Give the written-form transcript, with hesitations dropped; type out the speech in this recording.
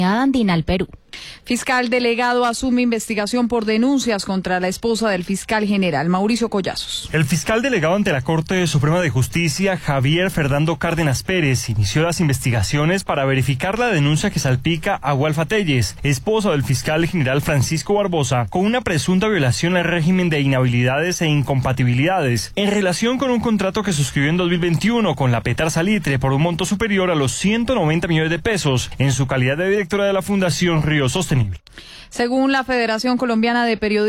Andina al Perú. Fiscal delegado asume investigación por denuncias contra la esposa del fiscal general, Mauricio Collazos. El fiscal delegado ante la Corte Suprema de Justicia, Javier Fernando Cárdenas Pérez, inició las investigaciones para verificar la denuncia que salpica a Walfa Telles, esposa del fiscal general Francisco Barbosa, con una presunta violación al régimen de inhabilidades e incompatibilidades en relación con un contrato que suscribió en 2021 con la Petar Salitre por un monto superior a los 190 millones de pesos en su calidad de directora de la Fundación Río Sostenible. Según la Federación Colombiana de Periodistas,